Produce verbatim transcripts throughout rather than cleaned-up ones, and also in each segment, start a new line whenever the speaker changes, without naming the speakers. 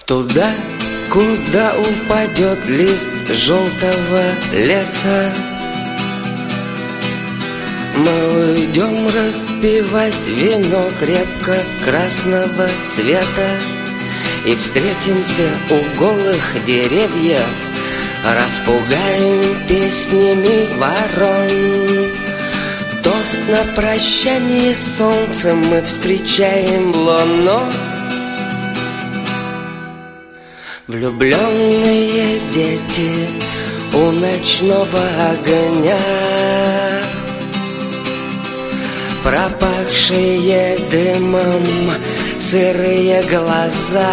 Туда, куда упадет лист желтого леса, мы уйдем распивать вино крепко красного цвета и встретимся у голых деревьев, распугаем песнями ворон. Тост на прощание с солнцем мы встречаем луну. Влюбленные дети у ночного огня, пропахшие дымом сырые глаза.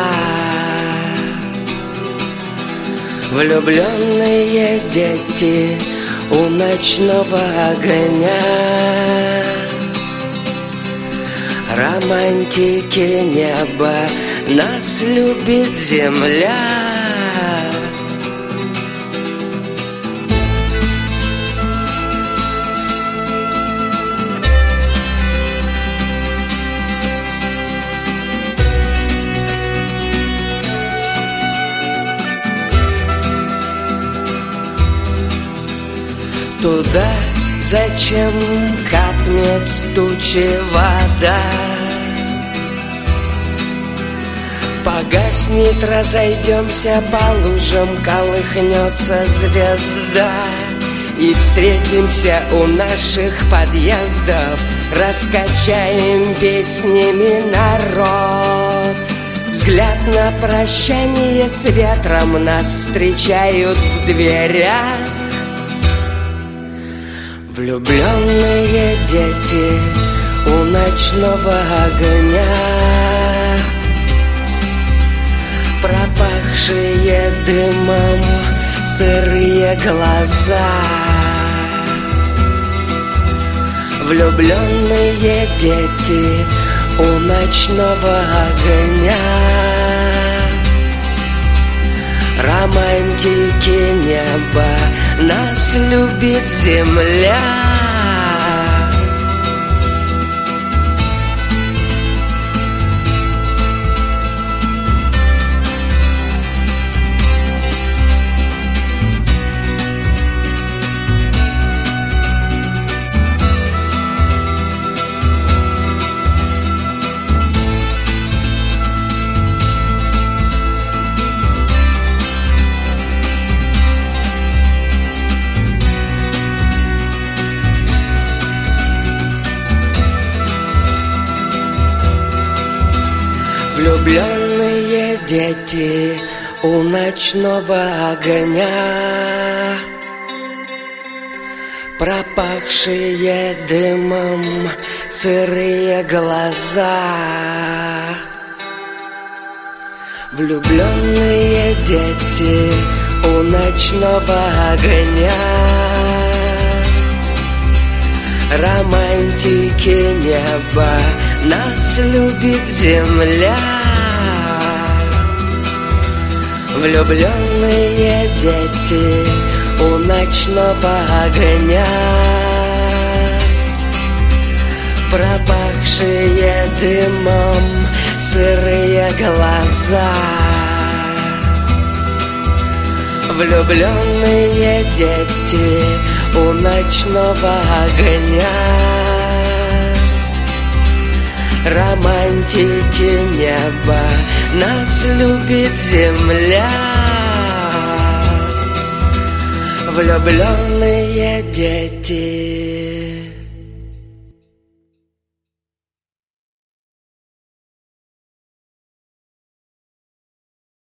Влюбленные дети у ночного огня, романтики неба, нас любит земля. Туда, зачем капнет с тучи вода, погаснет, разойдемся по лужам, колыхнется звезда, и встретимся у наших подъездов, раскачаем песнями народ. Взгляд на прощание с ветром, нас встречают в дверях. Влюбленные дети у ночного огня, пропахшие дымом сырые глаза. Влюбленные дети у ночного огня, романтики неба, нас любит земля. Влюбленные дети у ночного огня, пропахшие дымом сырые глаза. Влюбленные дети у ночного огня, романтики неба, нас любит земля. Влюбленные дети у ночного огня, пропахшие дымом сырые глаза. Влюбленные дети у ночного огня, романтики неба, нас любит земля. Влюбленные дети.